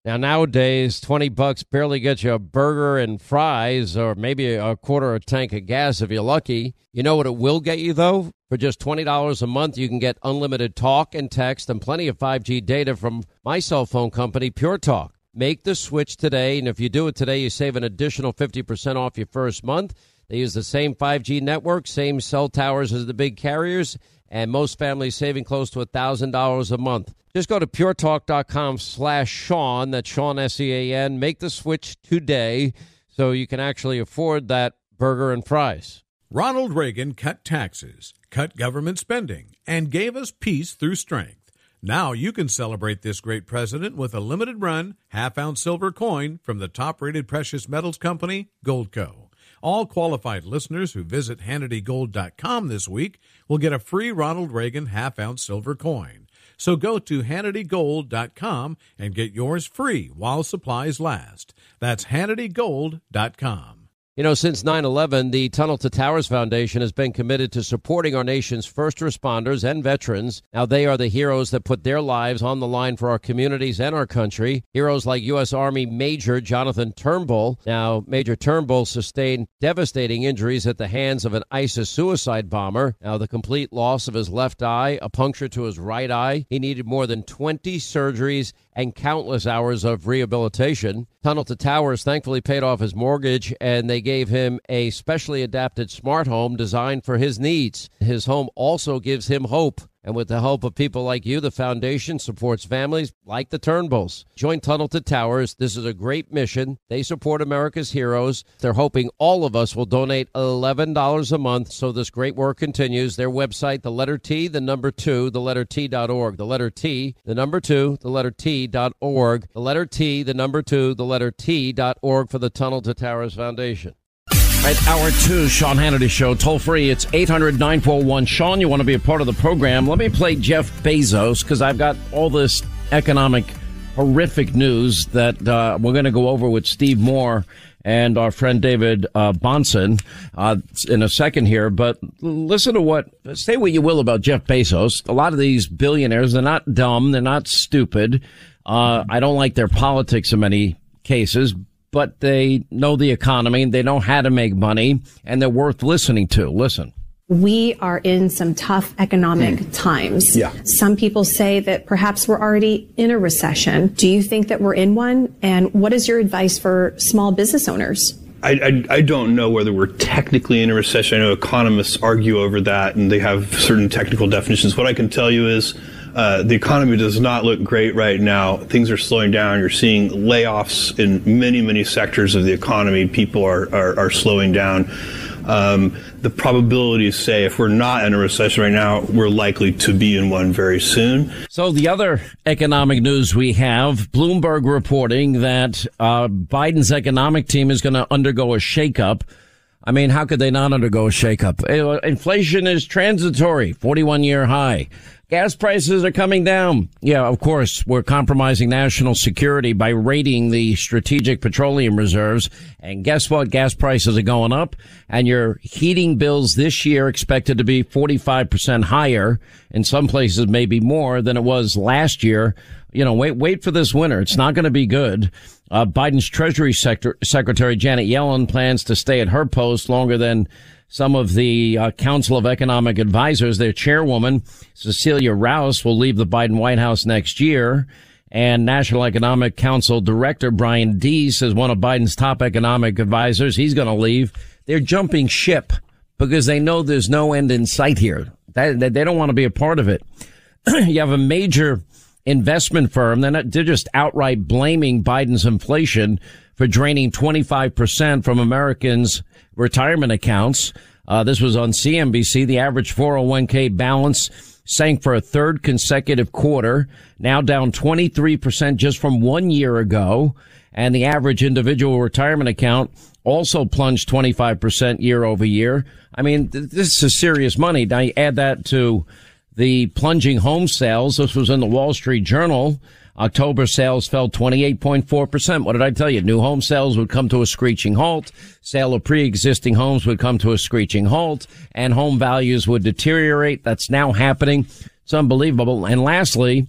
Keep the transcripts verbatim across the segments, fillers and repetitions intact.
Now, nowadays, twenty bucks barely gets you a burger and fries or maybe a quarter of a tank of gas if you're lucky. You know what it will get you, though? For just twenty dollars a month, you can get unlimited talk and text and plenty of five G data from my cell phone company, Pure Talk. Make the switch today, and if you do it today, you save an additional fifty percent off your first month. They use the same five G network, same cell towers as the big carriers, and most families saving close to one thousand dollars a month. Just go to puretalk.com slash Sean, that's Sean, S E A N. Make the switch today so you can actually afford that burger and fries. Ronald Reagan cut taxes, cut government spending, and gave us peace through strength. Now you can celebrate this great president with a limited-run, half-ounce silver coin from the top-rated precious metals company, Goldco. All qualified listeners who visit Hannity Gold dot com this week will get a free Ronald Reagan half-ounce silver coin. So go to Hannity Gold dot com and get yours free while supplies last. That's Hannity Gold dot com. You know, since nine eleven, the Tunnel to Towers Foundation has been committed to supporting our nation's first responders and veterans. Now, they are the heroes that put their lives on the line for our communities and our country. Heroes like U S. Army Major Jonathan Turnbull. Now, Major Turnbull sustained devastating injuries at the hands of an ISIS suicide bomber. Now, the complete loss of his left eye, a puncture to his right eye. He needed more than twenty surgeries and countless hours of rehabilitation. Tunnel to Towers thankfully paid off his mortgage, and they gave him a specially adapted smart home designed for his needs. His home also gives him hope. And with the help of people like you, the foundation supports families like the Turnbulls. Join Tunnel to Towers. This is a great mission. They support America's heroes. They're hoping all of us will donate eleven dollars a month so this great work continues. Their website, the letter T, the number two, the letter T dot org. The letter T, the number two, the letter T dot org. The letter T, the number two, the letter T dot org for the Tunnel to Towers Foundation. Right, hour two, Sean Hannity Show. Toll free, it's eight hundred nine four one Sean. You want to be a part of the program? Let me play Jeff Bezos, because I've got all this economic horrific news that uh, we're going to go over with Steve Moore and our friend David uh, Bonson uh, in a second here. But listen to what, say what you will about Jeff Bezos. A lot of these billionaires, they're not dumb, they're not stupid. Uh, I don't like their politics in many cases, but they know the economy, they know how to make money, and they're worth listening to. Listen. We are in some tough economic mm. times. Yeah. Some people say that perhaps we're already in a recession. Do you think that we're in one? And what is your advice for small business owners? I, I, I don't know whether we're technically in a recession. I know economists argue over that, and they have certain technical definitions. What I can tell you is Uh, the economy does not look great right now. Things are slowing down. You're seeing layoffs in many, many sectors of the economy. People are, are, are slowing down. Um, the probabilities say if we're not in a recession right now, we're likely to be in one very soon. So the other economic news we have, Bloomberg reporting that uh, Biden's economic team is going to undergo a shakeup. I mean, how could they not undergo a shakeup? Inflation is transitory, forty-one year high. Gas prices are coming down. Yeah, of course, we're compromising national security by raiding the strategic petroleum reserves. And guess what? Gas prices are going up, and your heating bills this year expected to be forty-five percent higher. In some places, maybe more than it was last year. You know, wait, wait for this winter. It's not going to be good. Uh, Biden's Treasury Sector, Secretary Janet Yellen plans to stay at her post longer than some of the uh, Council of Economic Advisors. Their chairwoman, Cecilia Rouse, will leave the Biden White House next year. And National Economic Council Director Brian Deese is one of Biden's top economic advisors. He's going to leave. They're jumping ship because they know there's no end in sight here. They, they don't want to be a part of it. You have a major investment firm. They're, not, they're just outright blaming Biden's inflation for draining twenty-five percent from Americans' retirement accounts. Uh, this was on C N B C. The average four oh one k balance sank for a third consecutive quarter, now down twenty-three percent just from one year ago. And the average individual retirement account also plunged twenty-five percent year over year. I mean, th- this is serious money. Now you add that to the plunging home sales. This was in the Wall Street Journal. October sales fell twenty-eight point four percent. What did I tell you? New home sales would come to a screeching halt. Sale of pre-existing homes would come to a screeching halt, and home values would deteriorate. That's now happening. It's unbelievable. And lastly,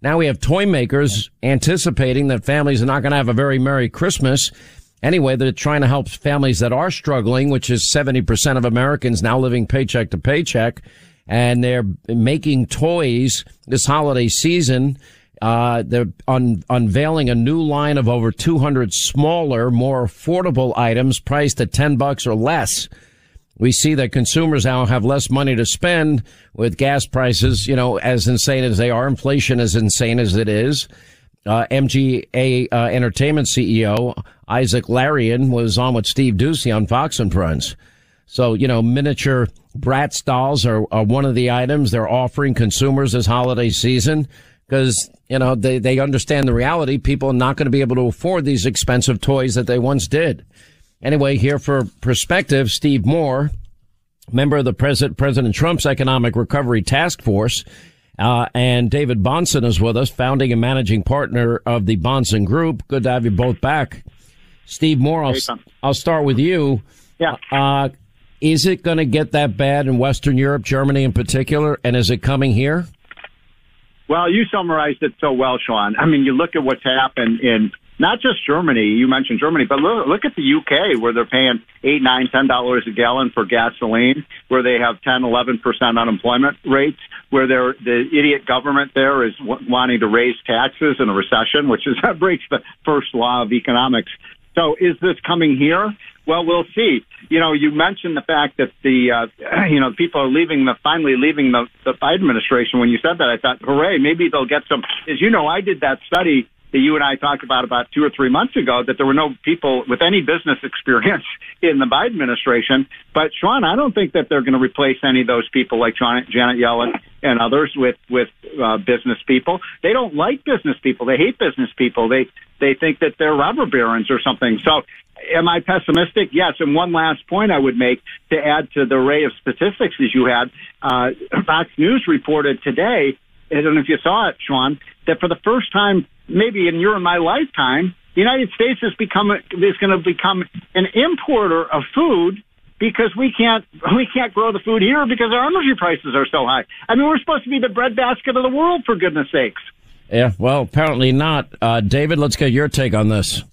Now we have toy makers anticipating that families are not going to have a very Merry Christmas. Anyway, they're trying to help families that are struggling, which is seventy percent of Americans now living paycheck to paycheck. And they're making toys this holiday season. Uh, they're un- unveiling a new line of over two hundred smaller, more affordable items priced at ten bucks or less. We see that consumers now have less money to spend with gas prices, you know, as insane as they are. Inflation as insane as it is. Uh, M G A uh, Entertainment C E O Isaac Larian was on with Steve Doocy on Fox and Friends. So, you know, miniature Bratz dolls are, are one of the items they're offering consumers this holiday season because, you know, they, they understand the reality. People are not going to be able to afford these expensive toys that they once did. Anyway, here for perspective, Steve Moore, member of the President, President Trump's Economic Recovery Task Force, uh, and David Bahnsen is with us, founding and managing partner of the Bahnsen Group. Good to have you both back. Steve Moore, I'll, I'll start with you. Yeah. Uh, is it going to get that bad in Western Europe, Germany in particular, and is it coming here? Well, you summarized it so well, Sean. I mean, you look at what's happened in not just Germany, you mentioned Germany, but look, look at the U K, where they're paying eight, nine, ten dollars a gallon for gasoline, where they have ten, eleven percent unemployment rates, where they're, the idiot government there is w- wanting to raise taxes in a recession, which is that breaks the first law of economics. So is this coming here? Well, we'll see. You know, you mentioned the fact that the, uh, you know, people are leaving the, finally leaving the, the Biden administration. When you said that, I thought, hooray, maybe they'll get some. As you know, I did that study that you and I talked about about two or three months ago, that there were no people with any business experience in the Biden administration. But, Sean, I don't think that they're going to replace any of those people like Janet, Janet Yellen and others with, with uh, business people. They don't like business people. They hate business people. They, they think that they're robber barons or something. So am I pessimistic? Yes. And one last point I would make to add to the array of statistics as you had, uh, Fox News reported today, I don't know if you saw it, Sean, that for the first time, maybe in your and my lifetime, the United States has become is going to become an importer of food because we can't we can't grow the food here because our energy prices are so high. I mean, we're supposed to be the breadbasket of the world, for goodness sakes. Yeah, well, apparently not. Uh, David, let's get your take on this.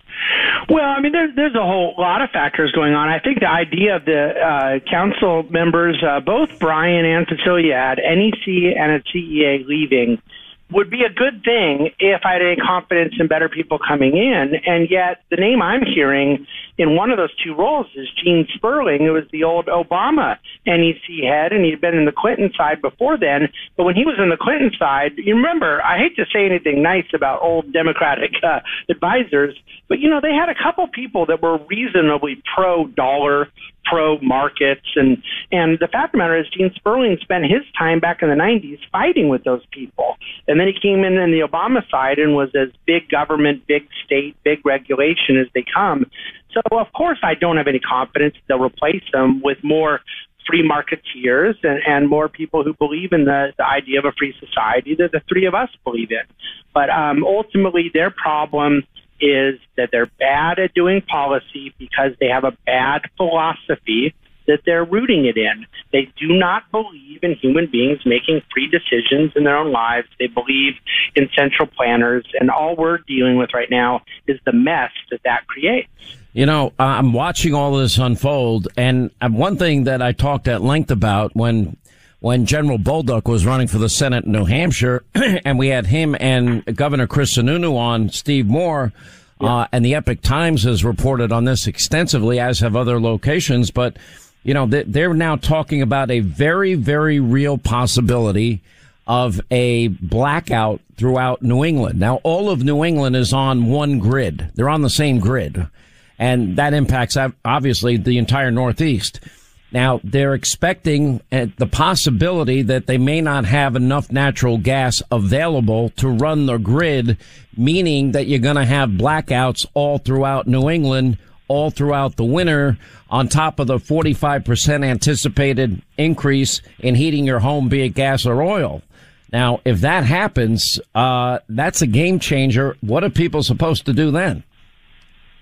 Well, I mean, there's, there's a whole lot of factors going on. I think the idea of the uh, council members, uh, both Brian and Cecilia at N E C and at C E A leaving, would be a good thing if I had any confidence in better people coming in. And yet the name I'm hearing in one of those two roles is Gene Sperling, who was the old Obama N E C head, and he'd been in the Clinton side before then. But when he was in the Clinton side, you remember, I hate to say anything nice about old Democratic uh, advisors, but, you know, they had a couple people that were reasonably pro-dollar, pro-markets. And, and the fact of the matter is Gene Sperling spent his time back in the nineties fighting with those people. And then he came in on the Obama side and was as big government, big state, big regulation as they come. So, of course, I don't have any confidence they'll replace them with more free marketeers and, and more people who believe in the, the idea of a free society that the three of us believe in. But um, ultimately, their problem is that they're bad at doing policy because they have a bad philosophy that they're rooting it in. They do not believe in human beings making free decisions in their own lives. They believe in central planners, and all we're dealing with right now is the mess that that creates. You know, I'm watching all this unfold, and one thing that I talked at length about when when General Bolduc was running for the Senate in New Hampshire, and we had him and Governor Chris Sununu on, Steve Moore, yeah. uh, and the Epoch Times has reported on this extensively, as have other locations, but you know, they're now talking about a very, very real possibility of a blackout throughout New England. Now, all of New England is on one grid. They're on the same grid. And that impacts, obviously, the entire Northeast. Now, they're expecting the possibility that they may not have enough natural gas available to run the grid, meaning that you're going to have blackouts all throughout New England, all throughout the winter, on top of the forty-five percent anticipated increase in heating your home, be it gas or oil. Now, if that happens, uh, that's a game changer. What are people supposed to do then?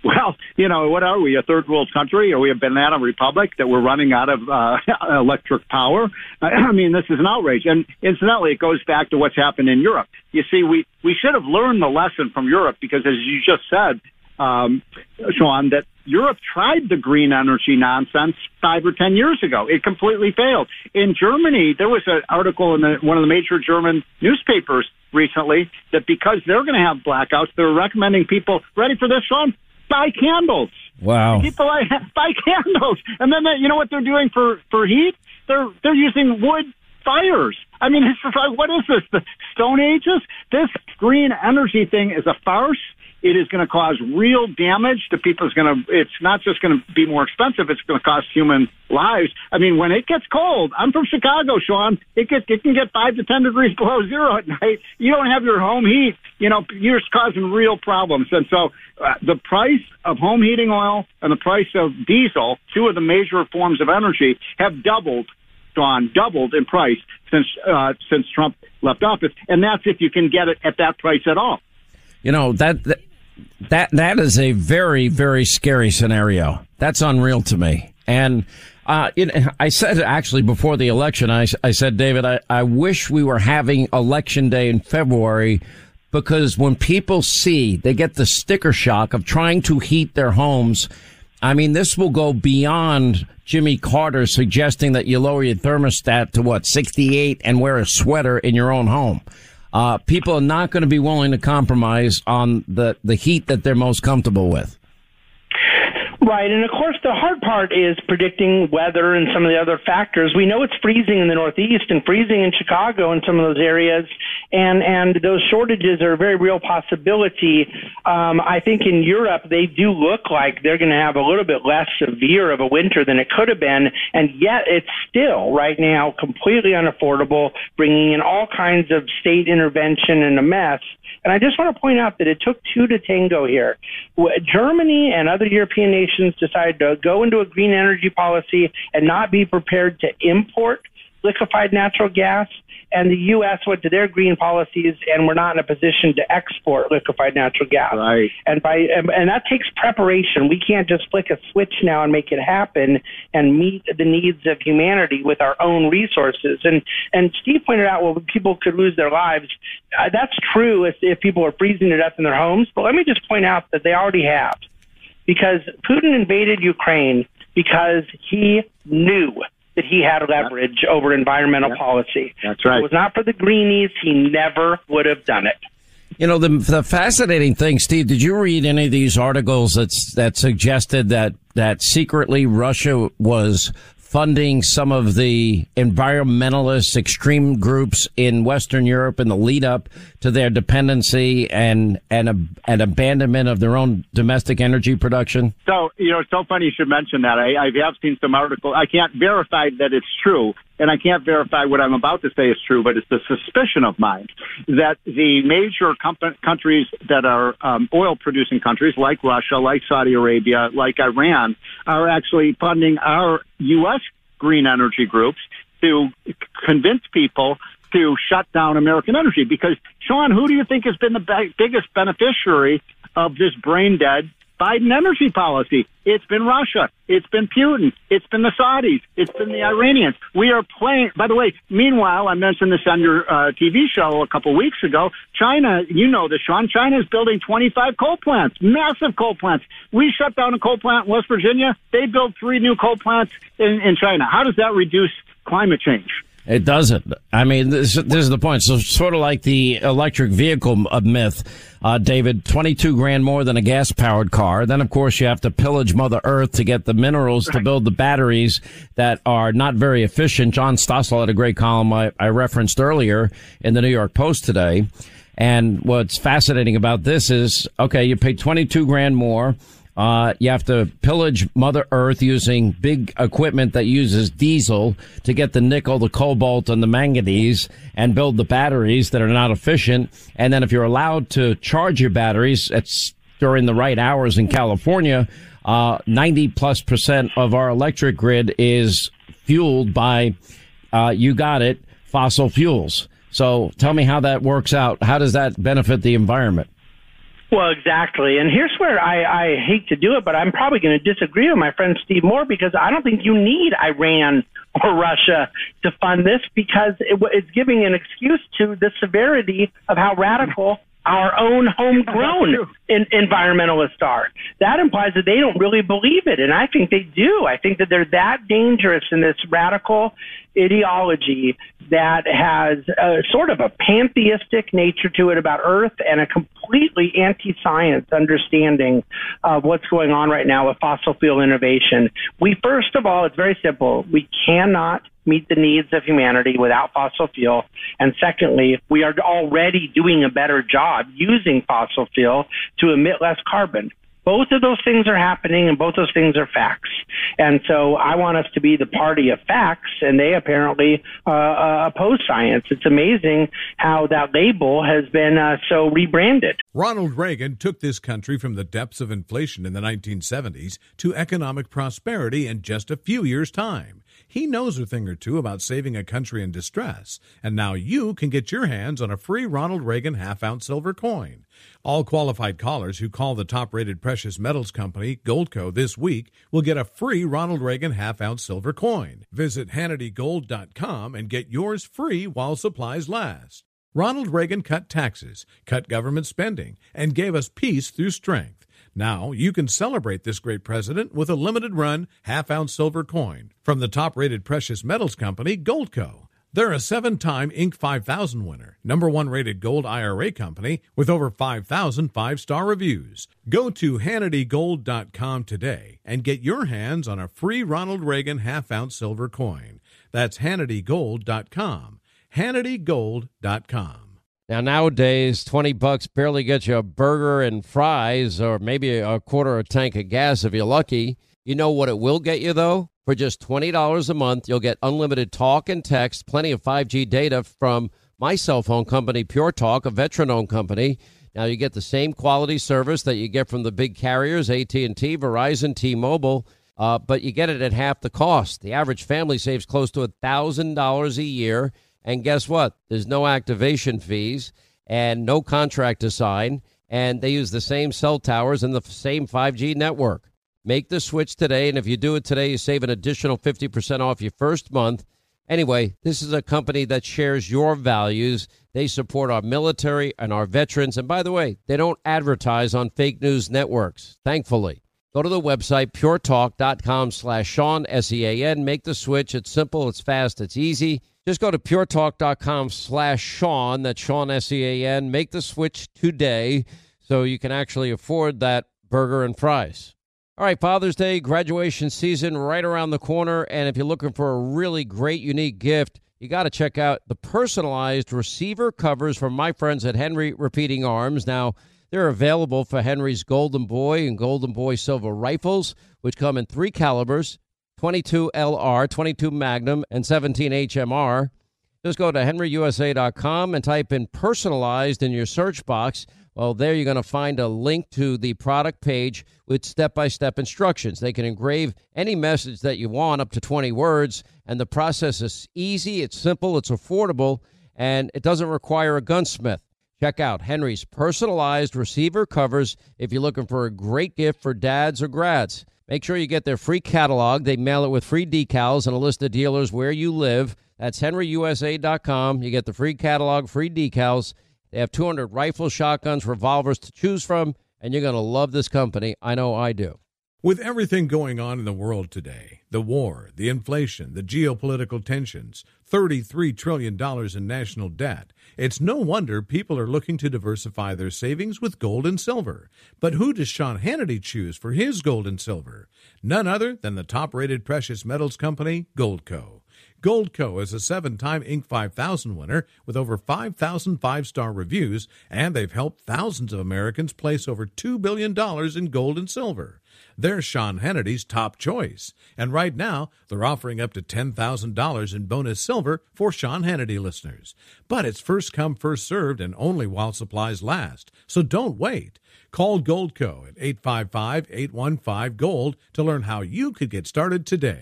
Well, you know, what are we, a third world country? Are we a banana republic that we're running out of uh, electric power? I mean, this is an outrage. And incidentally, it goes back to what's happened in Europe. You see, we, we should have learned the lesson from Europe because, as you just said, um, Sean, that Europe tried the green energy nonsense five or ten years ago. It completely failed. In Germany, there was an article in the, one of the major German newspapers recently that because they're going to have blackouts, they're recommending people, ready for this, Sean? Buy candles. Wow. People buy candles. And then, they, you know what they're doing for, for heat? They're, they're using wood fires. I mean, it's just like, what is this? The Stone Ages? This green energy thing is a farce. It is going to cause real damage to people. It's going to, it's not just going to be more expensive. It's going to cost human lives. I mean, when it gets cold, I'm from Chicago, Sean. It gets, it can get five to ten degrees below zero at night. You don't have your home heat. You know, you're causing real problems. And so uh, the price of home heating oil and the price of diesel, two of the major forms of energy, have doubled, Sean, doubled in price since, uh, since Trump left office. And that's if you can get it at that price at all. You know, that, that That that is a very, very scary scenario. That's unreal to me. And uh, it, I said actually before the election, I, I said, David, I, I wish we were having election day in February because when people see, they get the sticker shock of trying to heat their homes. I mean, this will go beyond Jimmy Carter suggesting that you lower your thermostat to what, sixty-eight and wear a sweater in your own home. Uh, people are not going to be willing to compromise on the, the heat that they're most comfortable with. Right. And of course, the hard part is predicting weather and some of the other factors. We know it's freezing in the Northeast and freezing in Chicago and some of those areas. And, and those shortages are a very real possibility. Um, I think in Europe, they do look like they're going to have a little bit less severe of a winter than it could have been. And yet it's still right now completely unaffordable, bringing in all kinds of state intervention and a mess. And I just want to point out that it took two to tango here. Germany and other European nations decided to go into a green energy policy and not be prepared to import liquefied natural gas. And the U S went to their green policies and we're not in a position to export liquefied natural gas. Right. And by and, and that takes preparation. We can't just flick a switch now and make it happen and meet the needs of humanity with our own resources. And and Steve pointed out, well, people could lose their lives. Uh, that's true if, if people are freezing to death in their homes. But let me just point out that they already have. Because Putin invaded Ukraine because he knew that he had leverage over environmental yeah. policy. That's right. If it was not for the greenies, he never would have done it. You know, the the fascinating thing, Steve, did you read any of these articles that's, that suggested that, that secretly Russia was funding some of the environmentalist extreme groups in Western Europe in the lead up to their dependency and and, and abandonment of their own domestic energy production? So, you know, it's so funny you should mention that. I, I have seen some articles. I can't verify that it's true, and I can't verify what I'm about to say is true, but it's the suspicion of mine that the major comp- countries that are um, oil-producing countries, like Russia, like Saudi Arabia, like Iran, are actually funding our U S green energy groups to convince people to shut down American energy. Because, Sean, who do you think has been the b- biggest beneficiary of this brain-dead Biden energy policy? It's been Russia. It's been Putin. It's been the Saudis. It's been the Iranians. We are playing. By the way, meanwhile, I mentioned this on your uh, T V show a couple weeks ago. China, you know this, Sean. China is building twenty-five coal plants, massive coal plants. We shut down a coal plant in West Virginia. They built three new coal plants in, in China. How does that reduce climate change? It doesn't. I mean, this, this is the point. So sort of like the electric vehicle myth, uh, David, twenty-two grand more than a gas powered car. Then, of course, you have to pillage Mother Earth to get the minerals right. to build the batteries that are not very efficient. John Stossel had a great column I, I referenced earlier in the New York Post today. And what's fascinating about this is, okay, you pay twenty-two grand more. Uh, you have to pillage Mother Earth using big equipment that uses diesel to get the nickel, the cobalt, and the manganese and build the batteries that are not efficient. And then if you're allowed to charge your batteries, it's during the right hours in California, uh, ninety plus percent of our electric grid is fueled by, uh, you got it, fossil fuels. So tell me how that works out. How does that benefit the environment? Well, exactly. And here's where I, I hate to do it, but I'm probably going to disagree with my friend Steve Moore, because I don't think you need Iran or Russia to fund this, because it, it's giving an excuse to the severity of how radical our own homegrown in, environmentalists are. That implies that they don't really believe it, and I think they do. I think that they're that dangerous in this radical ideology that has a, sort of a pantheistic nature to it about Earth and a completely anti-science understanding of what's going on right now with fossil fuel innovation. We, first of all, it's very simple. We cannot meet the needs of humanity without fossil fuel. And secondly, we are already doing a better job using fossil fuel to emit less carbon. Both of those things are happening, and both those things are facts. And so I want us to be the party of facts, and they apparently uh, uh, oppose science. It's amazing how that label has been uh, so rebranded. Ronald Reagan took this country from the depths of inflation in the nineteen seventies to economic prosperity in just a few years' time. He knows a thing or two about saving a country in distress, and now you can get your hands on a free Ronald Reagan half-ounce silver coin. All qualified callers who call the top-rated precious metals company, Goldco, this week will get a free Ronald Reagan half-ounce silver coin. Visit Hannity Gold dot com and get yours free while supplies last. Ronald Reagan cut taxes, cut government spending, and gave us peace through strength. Now you can celebrate this great president with a limited-run half-ounce silver coin from the top-rated precious metals company, Goldco. They're a seven-time Inc five thousand winner, number one rated gold I R A company with over five thousand five-star reviews. Go to Hannity Gold dot com today and get your hands on a free Ronald Reagan half-ounce silver coin. That's Hannity Gold dot com. Hannity Gold dot com. Now, nowadays, twenty bucks barely gets you a burger and fries, or maybe a quarter of a tank of gas if you're lucky. You know what it will get you, though? For just twenty dollars a month, you'll get unlimited talk and text, plenty of five G data from my cell phone company, Pure Talk, a veteran-owned company. Now, you get the same quality service that you get from the big carriers, A T and T, Verizon, T-Mobile, uh, but you get it at half the cost. The average family saves close to one thousand dollars a year. And guess what? There's no activation fees and no contract to sign, and they use the same cell towers and the same five G network. Make the switch today, and if you do it today, you save an additional fifty percent off your first month. Anyway, this is a company that shares your values. They support our military and our veterans. And by the way, they don't advertise on fake news networks, thankfully. Go to the website, pure talk dot com slash Sean, S E A N. Make the switch. It's simple, it's fast, it's easy. Just go to pure talk dot com slash Sean, that's Sean, S E A N. Make the switch today so you can actually afford that burger and fries. All right, Father's Day, graduation season right around the corner. And if you're looking for a really great, unique gift, you got to check out the personalized receiver covers from my friends at Henry Repeating Arms. Now, they're available for Henry's Golden Boy and Golden Boy Silver rifles, which come in three calibers, twenty-two L R, twenty-two Magnum, and seventeen H M R. Just go to henry u s a dot com and type in personalized in your search box. Well, there you're going to find a link to the product page with step-by-step instructions. They can engrave any message that you want, up to twenty words, and the process is easy, it's simple, it's affordable, and it doesn't require a gunsmith. Check out Henry's personalized receiver covers if you're looking for a great gift for dads or grads. Make sure you get their free catalog. They mail it with free decals and a list of dealers where you live. That's henry u s a dot com. You get the free catalog, free decals. They have two hundred rifles, shotguns, revolvers to choose from, and you're going to love this company. I know I do. With everything going on in the world today, the war, the inflation, the geopolitical tensions, thirty-three trillion dollars in national debt, it's no wonder people are looking to diversify their savings with gold and silver. But who does Sean Hannity choose for his gold and silver? None other than the top-rated precious metals company, Goldco. Goldco is a seven-time Inc five thousand winner with over five thousand five-star reviews, and they've helped thousands of Americans place over two billion dollars in gold and silver. They're Sean Hannity's top choice, and right now they're offering up to ten thousand dollars in bonus silver for Sean Hannity listeners. But it's first come, first served, and only while supplies last, so don't wait. Call Goldco at eight five five, eight one five, GOLD to learn how you could get started today.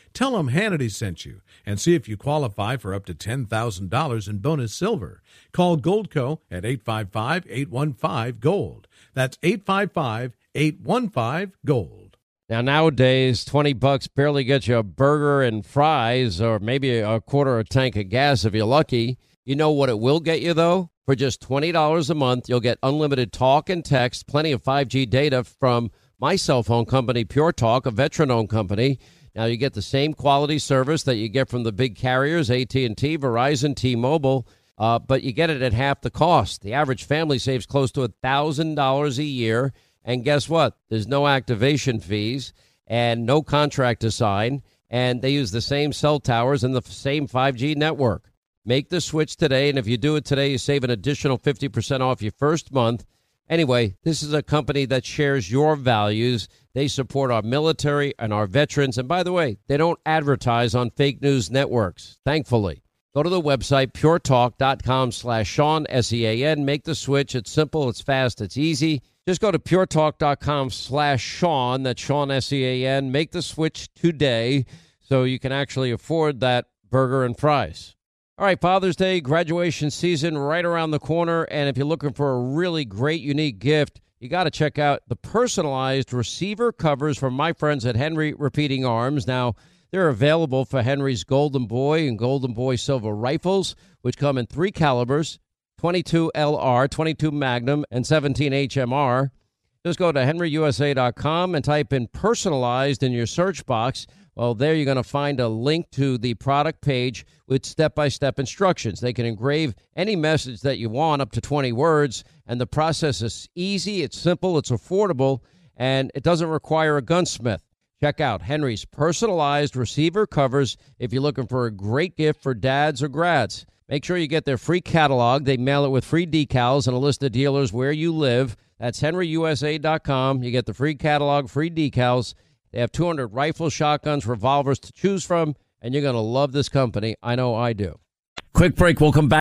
Tell them Hannity sent you and see if you qualify for up to ten thousand dollars in bonus silver. Call Goldco at eight five five, eight one five, GOLD. That's eight five five, eight one five, GOLD. Now, nowadays, twenty bucks barely gets you a burger and fries or maybe a quarter of a tank of gas if you're lucky. You know what it will get you, though? For just twenty dollars a month, you'll get unlimited talk and text, plenty of five G data from my cell phone company, Pure Talk, a veteran-owned company. Now, you get the same quality service that you get from the big carriers, A T and T, Verizon, T-Mobile, uh, but you get it at half the cost. The average family saves close to one thousand dollars a year. And guess what? There's no activation fees and no contract to sign, and they use the same cell towers and the same five G network. Make the switch today, and if you do it today, you save an additional fifty percent off your first month. Anyway, this is a company that shares your values. They support our military and our veterans. And by the way, they don't advertise on fake news networks, thankfully. Go to the website, puretalk.com slash Sean, S E A N. Make the switch. It's simple, it's fast, it's easy. Just go to puretalk.com slash Sean, that's Sean, S E A N. Make the switch today so you can actually afford that burger and fries. All right, Father's Day, graduation season right around the corner. And if you're looking for a really great, unique gift, you got to check out the personalized receiver covers from my friends at Henry Repeating Arms. Now, they're available for Henry's Golden Boy and Golden Boy Silver rifles, which come in three calibers, twenty-two L R, twenty-two Magnum, and seventeen H M R. Just go to henry u s a dot com and type in personalized in your search box. Well, there you're going to find a link to the product page with step-by-step instructions. They can engrave any message that you want, up to twenty words, and the process is easy, it's simple, it's affordable, and it doesn't require a gunsmith. Check out Henry's personalized receiver covers if you're looking for a great gift for dads or grads. Make sure you get their free catalog. They mail it with free decals and a list of dealers where you live. That's henry u s a dot com. You get the free catalog, free decals. They have two hundred rifles, shotguns, revolvers to choose from, and you're going to love this company. I know I do. Quick break. We'll come back.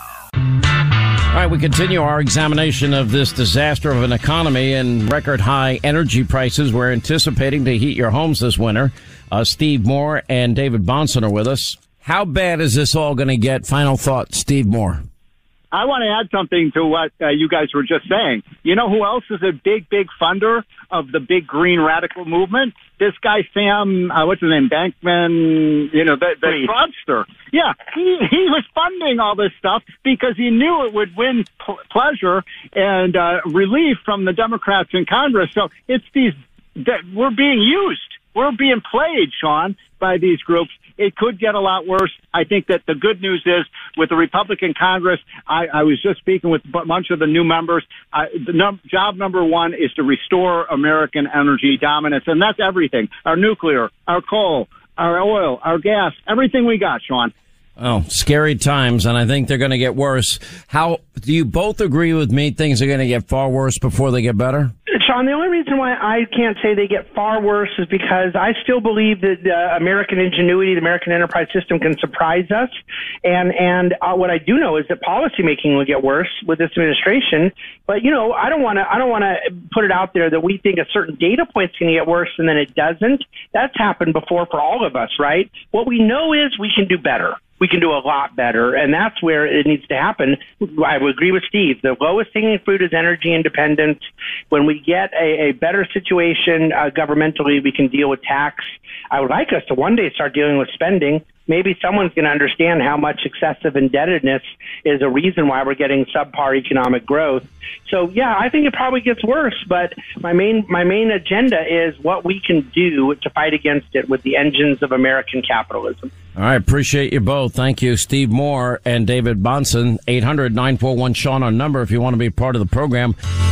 All right, we continue our examination of this disaster of an economy and record high energy prices we're anticipating to heat your homes this winter. Uh, Steve Moore and David Bahnsen are with us. How bad is this all going to get? Final thought, Steve Moore. I want to add something to what uh, you guys were just saying. You know who else is a big, big funder of the big green radical movement? This guy, Sam, uh, what's his name, Bankman, you know, the, the fraudster. Yeah, he, he was funding all this stuff because he knew it would win pl- pleasure and uh, relief from the Democrats in Congress. So it's these, that we're being used. We're being played, Sean, by these groups. It could get a lot worse. I think that the good news is with the Republican Congress, I, I was just speaking with a bunch of the new members. I, the num- job number one is to restore American energy dominance, and that's everything. Our nuclear, our coal, our oil, our gas, everything we got, Sean. Oh, scary times, and I think they're going to get worse. How do you both agree with me things are going to get far worse before they get better? Sean, the only reason why I can't say they get far worse is because I still believe that uh, American ingenuity, the American enterprise system can surprise us. And and uh, what I do know is that policymaking will get worse with this administration. But, you know, I don't want to I don't want to put it out there that we think a certain data point's going to get worse and then it doesn't. That's happened before for all of us, right? What we know is we can do better. We can do a lot better, and that's where it needs to happen. I would agree with Steve. The lowest hanging fruit is energy independence. When we get a, a better situation uh, governmentally, we can deal with tax. I would like us to one day start dealing with spending. Maybe someone's going to understand how much excessive indebtedness is a reason why we're getting subpar economic growth. So, yeah, I think it probably gets worse, but my main my main agenda is what we can do to fight against it with the engines of American capitalism. All right, appreciate you both. Thank you, Steve Moore and David Bahnsen. eight hundred, nine four one, Sean, our number if you want to be part of the program.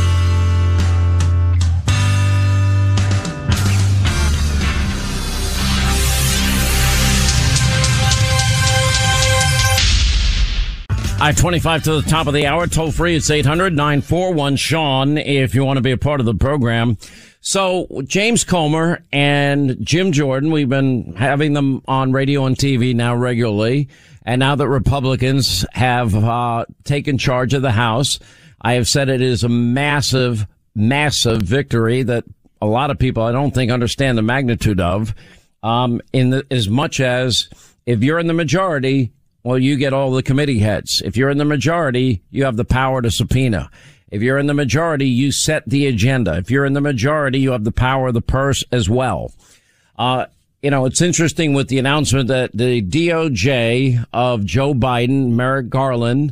I twenty-five to the top of the hour, toll free. It's eight hundred, nine four one, Sean if you want to be a part of the program. So James Comer and Jim Jordan, we've been having them on radio and T V now regularly. And now that Republicans have uh taken charge of the House, I have said it is a massive, massive victory that a lot of people I don't think understand the magnitude of. Um, in the, as much as if you're in the majority, well, you get all the committee heads. If you're in the majority, you have the power to subpoena. If you're in the majority, you set the agenda. If you're in the majority, you have the power of the purse as well. Uh, you know, it's interesting with the announcement that the D O J of Joe Biden, Merrick Garland,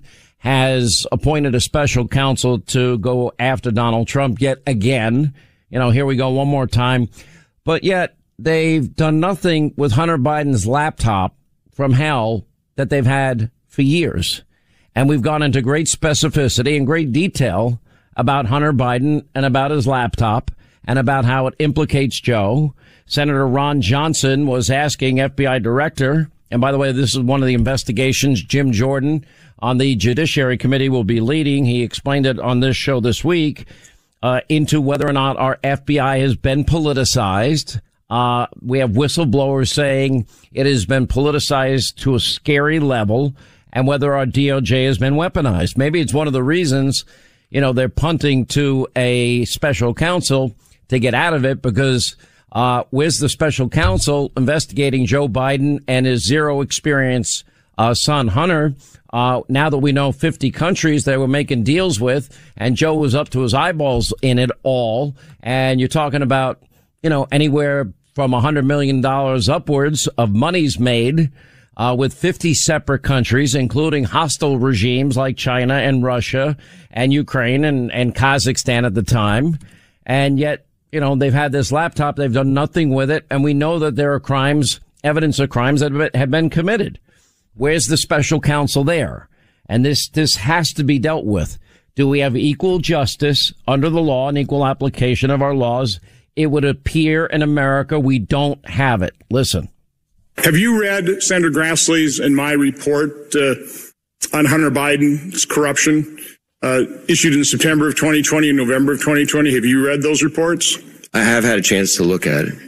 has appointed a special counsel to go after Donald Trump yet again. You know, here we go one more time. But yet they've done nothing with Hunter Biden's laptop from hell that they've had for years. And we've gone into great specificity and great detail about Hunter Biden and about his laptop and about how it implicates Joe. Senator Ron Johnson was asking F B I director, and by the way, this is one of the investigations Jim Jordan on the Judiciary Committee will be leading. He explained it on this show this week, uh, into whether or not our F B I has been politicized. Uh, we have whistleblowers saying it has been politicized to a scary level, and whether our D O J has been weaponized. Maybe it's one of the reasons, you know, they're punting to a special counsel to get out of it, because uh, where's the special counsel investigating Joe Biden and his zero experience uh, son Hunter? Uh, now that we know fifty countries they were making deals with, and Joe was up to his eyeballs in it all, and you're talking about, you know, anywhere from one hundred million dollars upwards of monies made uh, with fifty separate countries, including hostile regimes like China and Russia and Ukraine and, and Kazakhstan at the time. And yet, you know, they've had this laptop. They've done nothing with it. And we know that there are crimes, evidence of crimes that have been committed. Where's the special counsel there? And this, this has to be dealt with. Do we have equal justice under the law and equal application of our laws? It would appear in America we don't have it. Listen. Have you read Senator Grassley's and my report uh, on Hunter Biden's corruption uh, issued in September of twenty twenty and November of twenty twenty? Have you read those reports? I have had a chance to look at it.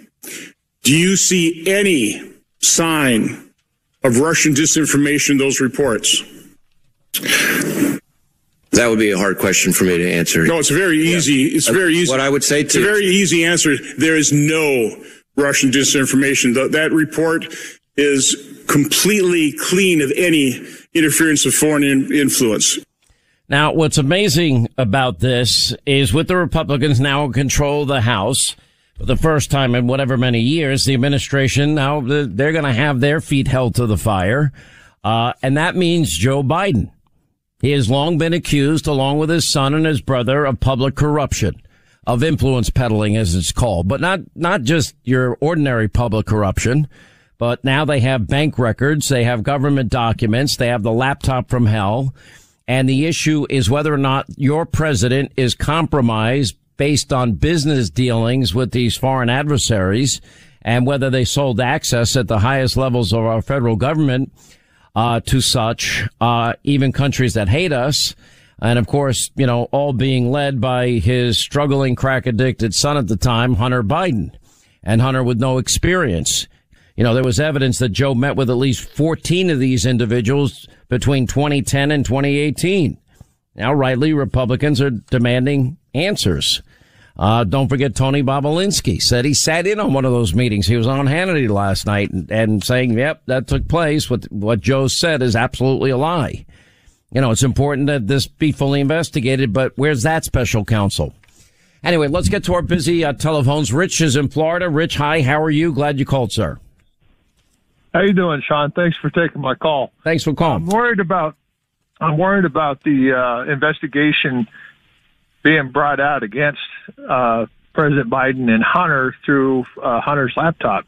Do you see any sign of Russian disinformation in those reports? That would be a hard question for me to answer. No, it's very easy. Yeah. It's very easy. What I would say to It's a very easy answer. There is no Russian disinformation. That report is completely clean of any interference of foreign influence. Now, what's amazing about this is with the Republicans now in control of the House for the first time in whatever many years, the administration now, they're going to have their feet held to the fire. Uh, and that means Joe Biden. He has long been accused, along with his son and his brother, of public corruption, of influence peddling, as it's called. But not, not just your ordinary public corruption, but now they have bank records, they have government documents, they have the laptop from hell. And the issue is whether or not your president is compromised based on business dealings with these foreign adversaries, and whether they sold access at the highest levels of our federal government Uh, to such, uh, even countries that hate us. And of course, you know, all being led by his struggling crack addicted son at the time, Hunter Biden, and Hunter with no experience. You know, there was evidence that Joe met with at least fourteen of these individuals between twenty ten and twenty eighteen. Now, rightly, Republicans are demanding answers. Uh, don't forget Tony Bobulinski said he sat in on one of those meetings. He was on Hannity last night and, and saying, yep, that took place. What, what Joe said is absolutely a lie. You know, it's important that this be fully investigated, but where's that special counsel? Anyway, let's get to our busy uh, telephones. Rich is in Florida. Rich, hi, how are you? Glad you called, sir. How you doing, Sean? Thanks for taking my call. Thanks for calling. I'm worried about, I'm worried about the uh, investigation being brought out against uh, President Biden and Hunter through uh, Hunter's laptop.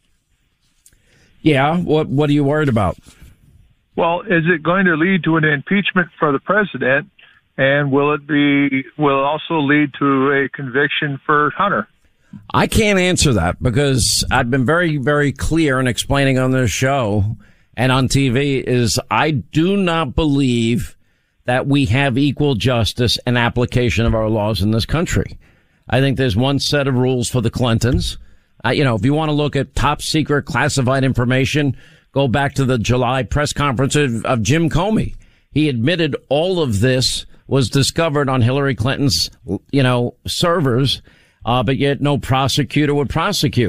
Yeah, what what are you worried about? Well, is it going to lead to an impeachment for the president, and will it be will it also lead to a conviction for Hunter? I can't answer that because I've been very, very clear in explaining on this show and on T V is I do not believe that we have equal justice and application of our laws in this country. I think there's one set of rules for the Clintons. Uh, you know, if you want to look at top secret classified information, go back to the July press conference of, of Jim Comey. He admitted all of this was discovered on Hillary Clinton's, you know, servers, uh, but yet no prosecutor would prosecute.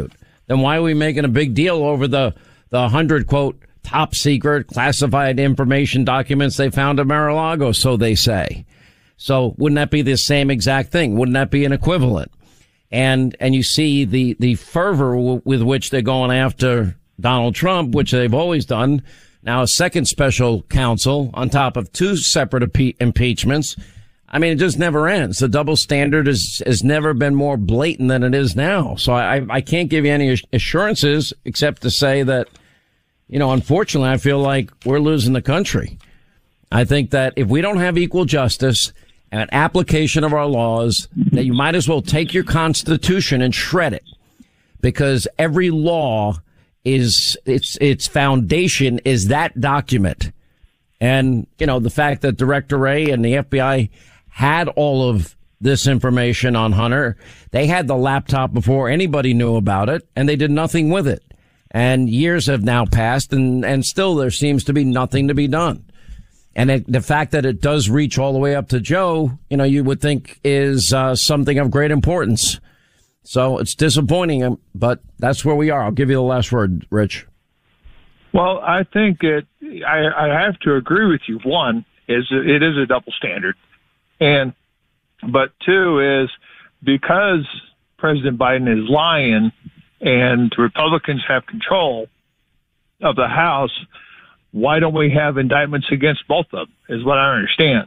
then why are we making a big deal over the, the hundred, quote, top secret classified information documents they found at Mar-a-Lago, so they say. So wouldn't that be the same exact thing? Wouldn't that be an equivalent? And, and you see the, the fervor w- with which they're going after Donald Trump, which they've always done. Now a second special counsel on top of two separate impe- impeachments. I mean, it just never ends. The double standard is, has never been more blatant than it is now. So I, I can't give you any assurances except to say that, you know, unfortunately, I feel like we're losing the country. I think that if we don't have equal justice and an application of our laws, that you might as well take your Constitution and shred it, because every law is, its, its foundation is that document. And, you know, the fact that Director Wray and the F B I had all of this information on Hunter, they had the laptop before anybody knew about it, and they did nothing with it. And years have now passed, and, and still there seems to be nothing to be done. And it, the fact that it does reach all the way up to Joe, you know, you would think is uh, something of great importance. So it's disappointing, but that's where we are. I'll give you the last word, Rich. Well, I think it, I, I have to agree with you. One is it is a double standard. And, but two is because President Biden is lying and Republicans have control of the House, why don't we have indictments against both of them, is what I understand.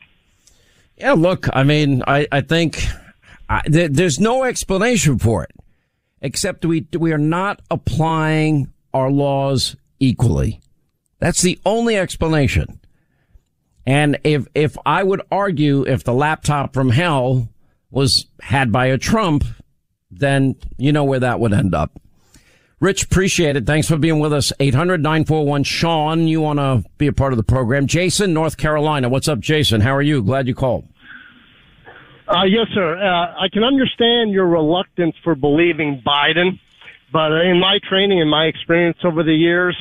Yeah, look, I mean, I, I think I, th- there's no explanation for it, except we we are not applying our laws equally. That's the only explanation. And if if I would argue if the laptop from hell was had by a Trump, then you know where that would end up. Rich, appreciate it. Thanks for being with us. eight hundred nine four one Sean, you want to be a part of the program. Jason, North Carolina. What's up, Jason? How are you? Glad you called. Uh, yes, sir. Uh, I can understand your reluctance for believing Biden, but in my training and my experience over the years,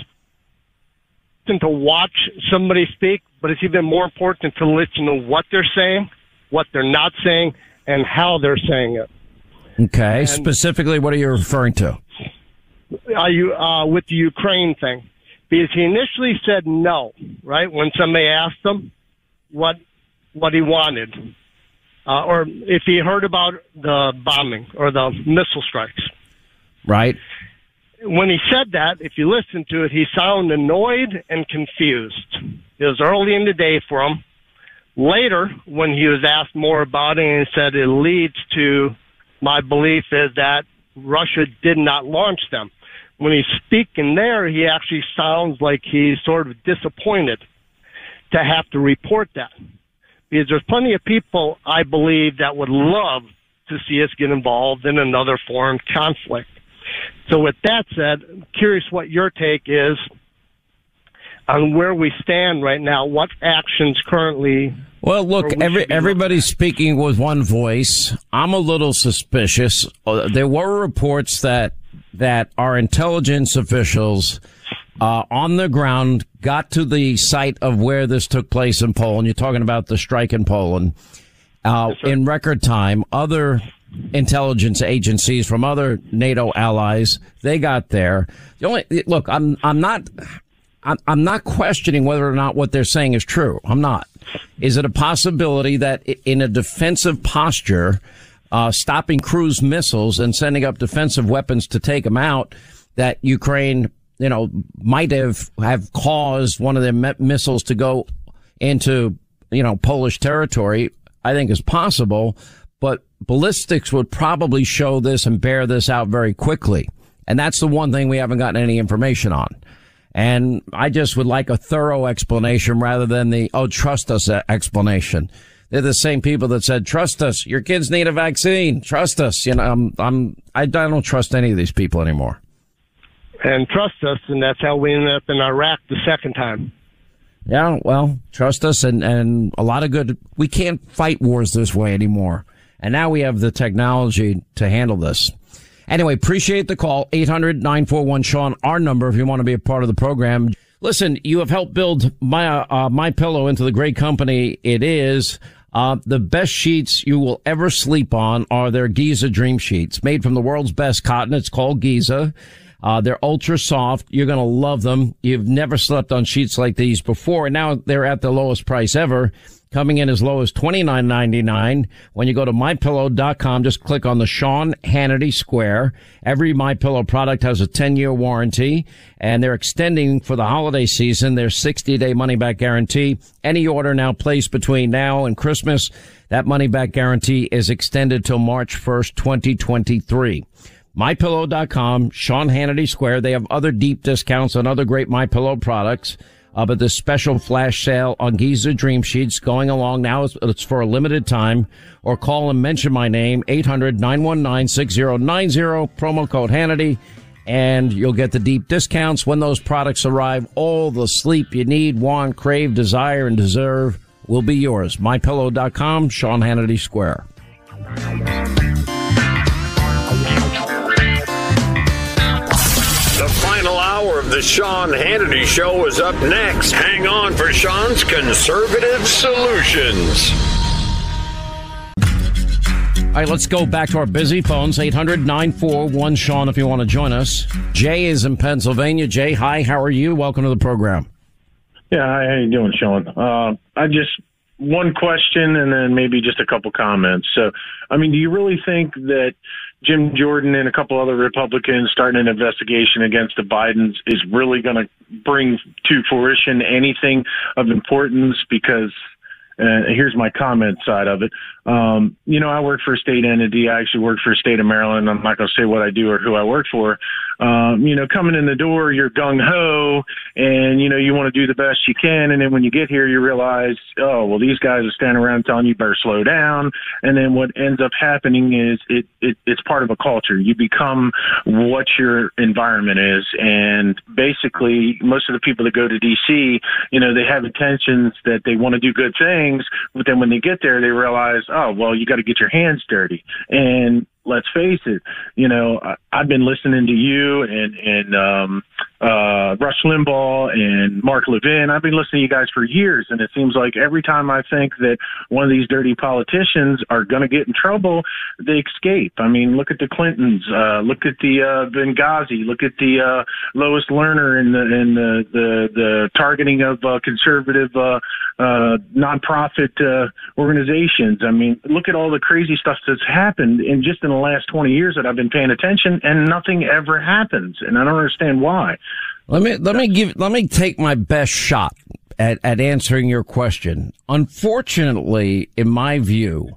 to watch somebody speak, but it's even more important to listen to what they're saying, what they're not saying, and how they're saying it. Okay. And specifically, what are you referring to? Are you uh, with the Ukraine thing? Because he initially said no, right? When somebody asked him what what he wanted, uh, or if he heard about the bombing or the missile strikes. Right. When he said that, if you listen to it, he sounded annoyed and confused. It was early in the day for him. Later, when he was asked more about it, and he said it leads to, my belief is that Russia did not launch them. When he's speaking there, he actually sounds like he's sort of disappointed to have to report that. Because there's plenty of people, I believe, that would love to see us get involved in another foreign conflict. So with that said, I'm curious what your take is on where we stand right now, what actions currently... Well, look, we every, everybody's speaking with one voice. I'm a little suspicious. Uh, there were reports that that our intelligence officials uh, on the ground got to the site of where this took place in Poland. You're talking about the strike in Poland. Uh, yes, in record time, other intelligence agencies from other NATO allies, they got there. The only look, I'm I'm not I'm, I'm not questioning whether or not what they're saying is true. I'm not. Is it a possibility that in a defensive posture, uh, stopping cruise missiles and sending up defensive weapons to take them out, that Ukraine, you know, might have, have caused one of their me- missiles to go into, you know, Polish territory? I think is possible, but ballistics would probably show this and bear this out very quickly. And that's the one thing we haven't gotten any information on. And I just would like a thorough explanation rather than the, oh, trust us explanation. They're the same people that said, trust us. Your kids need a vaccine. Trust us. You know, I'm, I'm, I don't trust any of these people anymore. And trust us. And that's how we ended up in Iraq the second time. Yeah. Well, trust us. And, and a lot of good. We can't fight wars this way anymore. And now we have the technology to handle this. Anyway, appreciate the call. eight hundred nine four one Sean, our number if you want to be a part of the program. Listen, you have helped build my uh, my pillow into the great company it is. Uh, the best sheets you will ever sleep on are their Giza Dream Sheets, made from the world's best cotton. It's called Giza. Uh, they're ultra soft. You're going to love them. You've never slept on sheets like these before. And now they're at the lowest price ever, coming in as low as twenty-nine ninety-nine. When you go to my pillow dot com, just click on the Sean Hannity square. Every MyPillow product has a ten-year warranty, and they're extending for the holiday season their sixty-day money-back guarantee. Any order now placed between now and Christmas, that money-back guarantee is extended till March first, twenty twenty-three. my pillow dot com, Sean Hannity square. They have other deep discounts on other great MyPillow products. Uh, but this special flash sale on Giza Dream Sheets going along now. It's, it's for a limited time. Or call and mention my name, eight hundred nine one nine six zero nine zero, promo code Hannity, and you'll get the deep discounts. When those products arrive, all the sleep you need, want, crave, desire, and deserve will be yours. my pillow dot com, Sean Hannity Square. The final hour of the Sean Hannity Show is up next. Hang on for Sean's Conservative Solutions. All right, let's go back to our busy phones, eight hundred nine four one Sean, if you want to join us. Jay is in Pennsylvania. Jay, hi, how are you? Welcome to the program. Yeah, hi, how you doing, Sean? Uh, I just, one question and then maybe just a couple comments. So, I mean, do you really think that Jim Jordan and a couple other Republicans starting an investigation against the Bidens is really going to bring to fruition anything of importance? Because uh, here's my comment side of it. Um, you know, I work for a state entity. I actually work for a state of Maryland. I'm not going to say what I do or who I work for. Um, you know, coming in the door, you're gung-ho, and, you know, you want to do the best you can. And then when you get here, you realize, oh, well, these guys are standing around telling you better slow down. And then what ends up happening is it, it it's part of a culture. You become what your environment is. And basically, most of the people that go to D C, you know, they have intentions that they want to do good things. But then when they get there, they realize, oh, well, you got to get your hands dirty. And let's face it, you know, I, I've been listening to you and, and um, uh, Rush Limbaugh and Mark Levin. I've been listening to you guys for years, and it seems like every time I think that one of these dirty politicians are going to get in trouble, they escape. I mean, look at the Clintons, uh, look at the uh, Benghazi, look at the uh, Lois Lerner and the and the, the, the targeting of uh, conservative uh, uh, nonprofit uh, organizations. I mean, look at all the crazy stuff that's happened in just in the last twenty years that I've been paying attention, and nothing ever happens, and I don't understand why. Let me let me give let me take my best shot at, at answering your question. Unfortunately, in my view,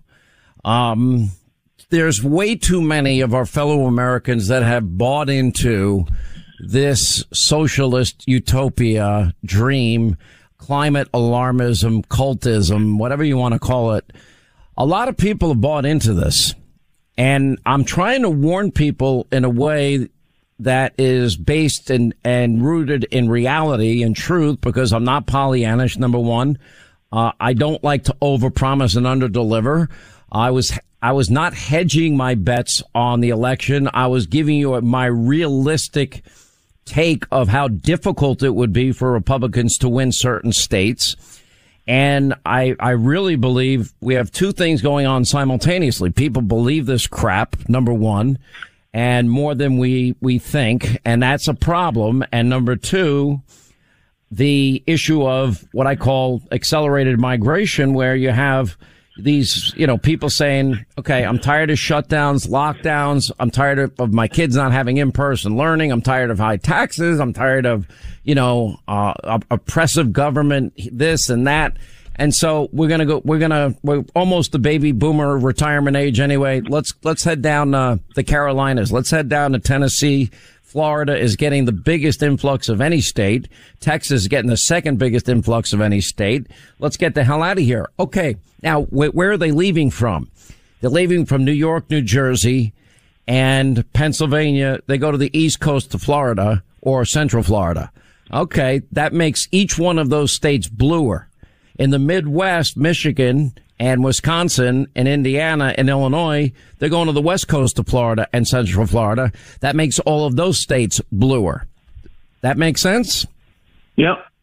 um, there's way too many of our fellow Americans that have bought into this socialist utopia dream, climate alarmism, cultism, whatever you want to call it. A lot of people have bought into this. And I'm trying to warn people in a way that is based in, and rooted in reality and truth, because I'm not Pollyannish, number one. Uh, I don't like to overpromise and underdeliver. I was, I was not hedging my bets on the election. I was giving you my realistic take of how difficult it would be for Republicans to win certain states. And I, I really believe we have two things going on simultaneously. People believe this crap, number one, and more than we, we think. And that's a problem. And number two, the issue of what I call accelerated migration, where you have these, you know, people saying, okay, I'm tired of shutdowns, lockdowns. I'm tired of, of my kids not having in-person learning. I'm tired of high taxes. I'm tired of, you know, uh, oppressive government, this and that. And so we're going to go, we're going to, we're almost the baby boomer retirement age anyway. Let's, let's head down, uh, the Carolinas. Let's head down to Tennessee. Florida is getting the biggest influx of any state. Texas is getting the second biggest influx of any state. Let's get the hell out of here. Okay. Now, wh- where are they leaving from? They're leaving from New York, New Jersey, and Pennsylvania. They go to the East Coast to Florida or Central Florida. Okay. That makes each one of those states bluer. In the Midwest, Michigan and Wisconsin and Indiana and Illinois, they're going to the west coast of Florida and Central Florida. That makes all of those states bluer. That makes sense? Yep.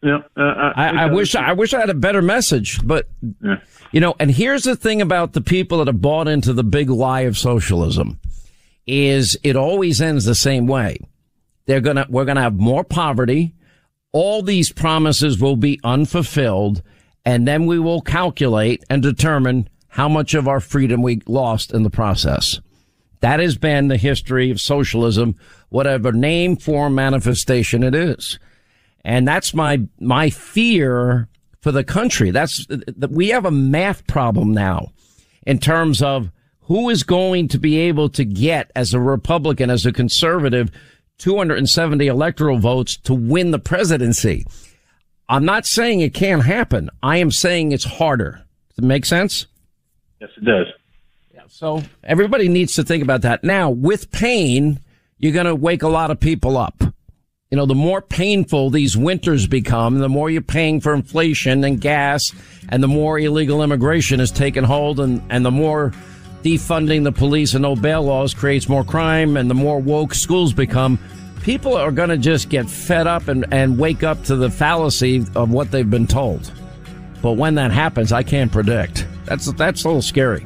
Yeah, uh, I, I, I wish I wish I had a better message, but yeah. you know. And here's the thing about the people that have bought into the big lie of socialism: is it always ends the same way. They're gonna we're gonna have more poverty. All these promises will be unfulfilled, and then we will calculate and determine how much of our freedom we lost in the process. That has been the history of socialism, whatever name, form, manifestation it is. And that's my, my fear for the country. That's that we have a math problem now in terms of who is going to be able to get, as a Republican, as a conservative, two hundred seventy electoral votes to win the presidency. I'm not saying it can't happen. I am saying it's harder. Does it make sense? Yes, it does. Yeah. So everybody needs to think about that. Now, with pain, you're going to wake a lot of people up. You know, the more painful these winters become, the more you're paying for inflation and gas, and the more illegal immigration is taking hold, and, and the more defunding the police and no bail laws creates more crime, and the more woke schools become. People are going to just get fed up and, and wake up to the fallacy of what they've been told. But when that happens, I can't predict. That's, that's a little scary.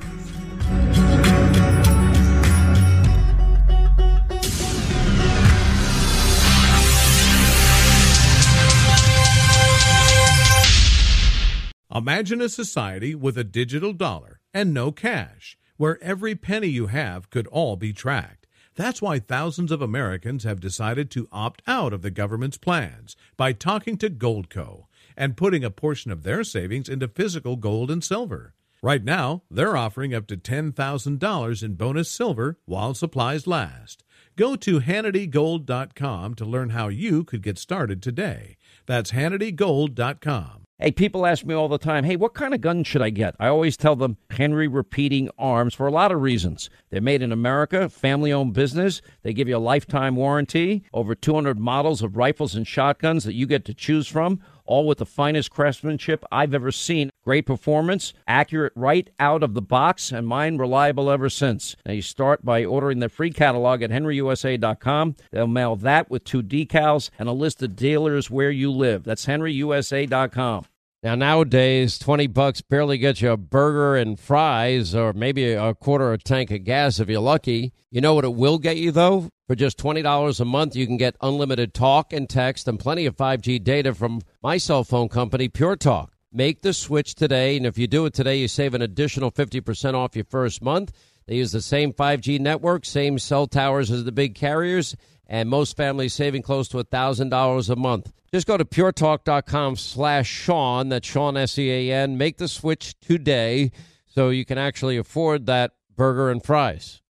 Imagine a society with a digital dollar and no cash, where every penny you have could all be tracked. That's why thousands of Americans have decided to opt out of the government's plans by talking to Goldco and putting a portion of their savings into physical gold and silver. Right now, they're offering up to ten thousand dollars in bonus silver while supplies last. Go to Hannity Gold dot com to learn how you could get started today. That's Hannity Gold dot com. Hey, people ask me all the time, hey, what kind of gun should I get? I always tell them Henry Repeating Arms for a lot of reasons. They're made in America, family-owned business. They give you a lifetime warranty, over two hundred models of rifles and shotguns that you get to choose from, all with the finest craftsmanship I've ever seen. Great performance, accurate right out of the box, and mine reliable ever since. Now, you start by ordering the free catalog at Henry U S A dot com. They'll mail that with two decals and a list of dealers where you live. That's Henry U S A dot com. Now, nowadays, twenty bucks barely gets you a burger and fries, or maybe a quarter of a tank of gas if you're lucky. You know what it will get you, though? For just twenty dollars a month, you can get unlimited talk and text and plenty of five G data from my cell phone company, Pure Talk. Make the switch today, and if you do it today, you save an additional fifty percent off your first month. They use the same five G network, same cell towers as the big carriers, and most families saving close to one thousand dollars a month. Just go to puretalk.com slash Sean, that's Sean, S E A N. Make the switch today so you can actually afford that burger and fries.